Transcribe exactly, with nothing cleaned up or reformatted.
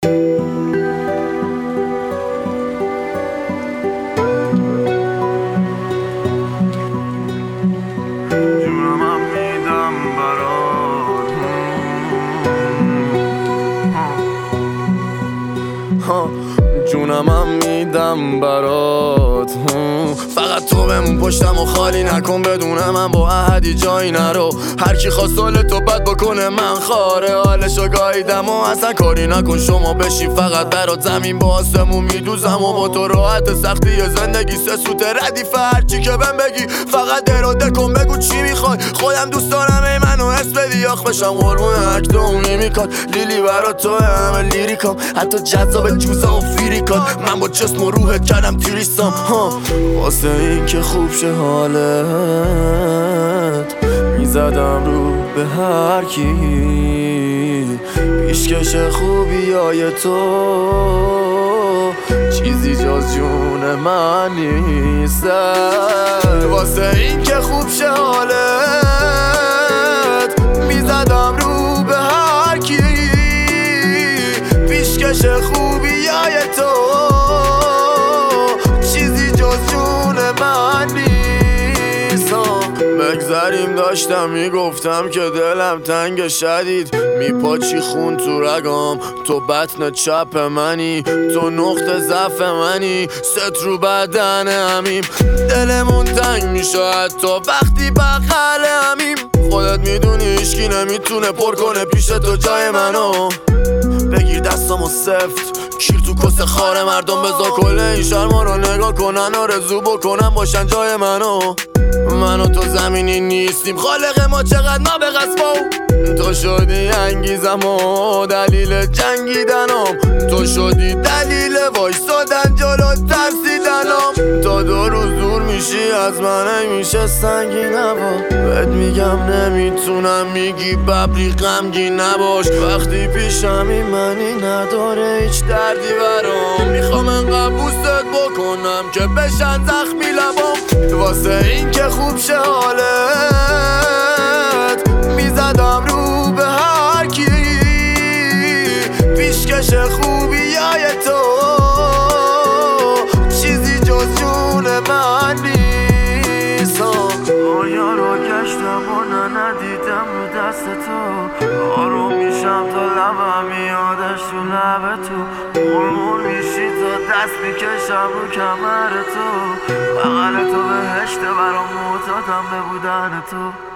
جونم میدم برات، جونم میدم برات، فقط تو بمون پشتم و خالی نکن، بدون من با احدی جایی نرو. هر کی خواست حال تو بد بکنه من خاره حالشو گاییدم و اصلا کاری نکن. شما بشین فقط برات زمین با آسمون میدوزم و با تو راحت سختی زندگی سه سوت ردیف هرچی که بهم بگی فقط اراده کن بگو چی میخوای. خودم دوست دارم ای منو حس بدی آخ بشم قربون اکتومی میکن. لیلی برات تو همه لیریکام حتی جذاب جوزه و فیریکان. من با جسم و روحت کردم تیریستم واسه این که خوب شه حالت. میزدم رو به هر کی پیشکش خوبیای تو چیزی جز جون من نیست. واسه این که خوب شه حالت میزدم رو به هر کی پیشکش خوبیای تو چیزی جز جون من نیست. بگذریم داشتم میگفتم که دلم تنگ شدید میپاچی خون تو رگام. تو بطن چپ منی تو نقطه ضعف منی ست رو بدن همیم. دلمون تنگ میشه حتی وقتی بغل همیم. خودت میدونی هیچکی نمیتونه پر کنه پیش تو جای منو. بگیر دستامو سفت کیر تو کس خاره مردم بذار کل این شرما رو نگاه کنن آرزو بکنن باشن جای منو. من و تو زمینی نیستیم خالق ما چقدر ما به قصبا. تو شدی انگیزم و دلیل جنگیدنم. تو شدی دلیل وایسادن جلو ترسیدنم. تا دو روز دور میشی از من میشه سنگین نبا. بهت میگم نمیتونم میگی ببری غمگین نباش. وقتی پیشمی منی نداره هیچ دردی برام. میخوام انقدر بوست بکنم که بشن زخمی لبام. واسه این که خوب شه حالت میزدم رو به هر کی پیشکش خوبیای تو چیزی جز جون من نیست. آیا رو گشتم و ندیدم رو دست تو. آروم میشم تا لبم میادش تو لب تو. مرمور میشی تا دست میکشم رو کمر تو. بغل تو بهشته برام معتادم به بودن تو.